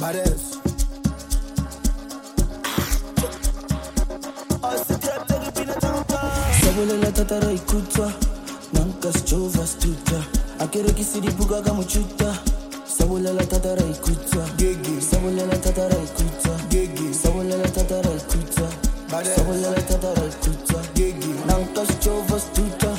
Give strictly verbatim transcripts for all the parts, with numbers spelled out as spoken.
Badass. Sabolela tatara ikutwa Nanka sjova stuta Akere kisiri buga gamuchuta Sabolela tatara ikutwa Gigi. Sabolela tatara ikutwa Gigi. Sabolela tatara ikutwa Badass. Sabolela tatara ikutwa Gigi. Nanka sjova stuta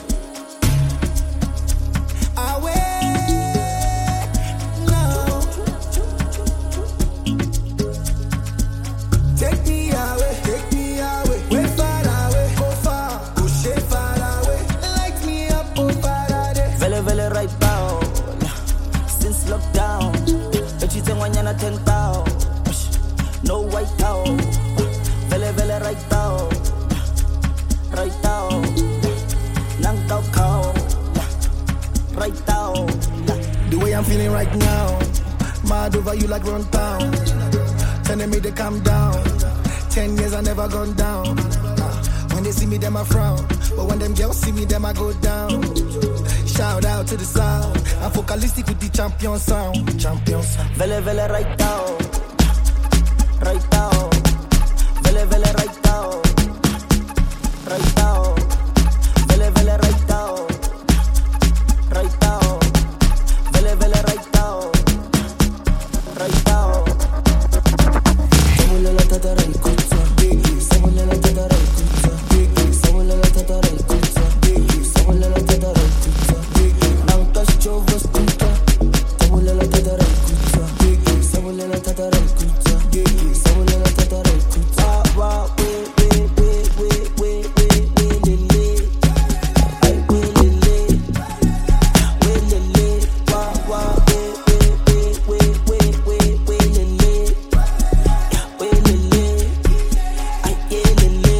ten thousand, no white out, vele vele right out, right out, nang tao kao, right out. The way I'm feeling right now, mad over you like run town, telling me to calm down. Ten years I never gone down. When they see me, them I frown, but when them girls see me, them I go down. Shout out to the sound. I'm focalistic with the champion sound. Champion sound. Vele vele right down, right down. Vele vele right down, right down. Vele vele right down, right down. Vele vele right down, right down. Sabolela tatara ikutwa, sabolela tatara ikutwa, sabolela tatara ikutwa, sabolela tatara ikutwa. Nanka sjova stuta, sabolela tatara ikutwa, sabolela tatara ikutwa, sabolela tatara ikutwa. Wa we we we we we we we lele, ay we lele, we lele. Wa wa we we we we we we we lele, we lele, ay ye lele.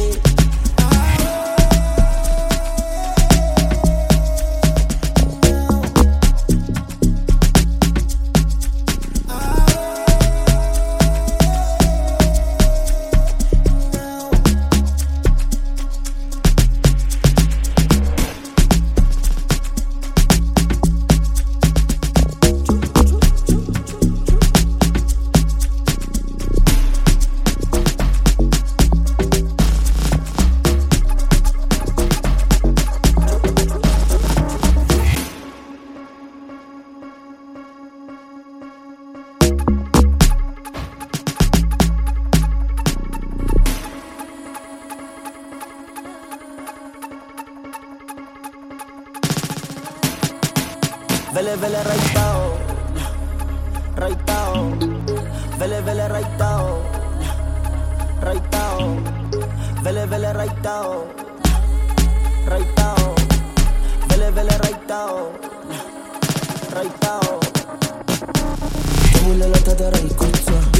Vele vele right down, right down. Vele vele right down, right down. Vele vele right down, right down. Vele vele right down, right down. Sabolela tatara ikutwa.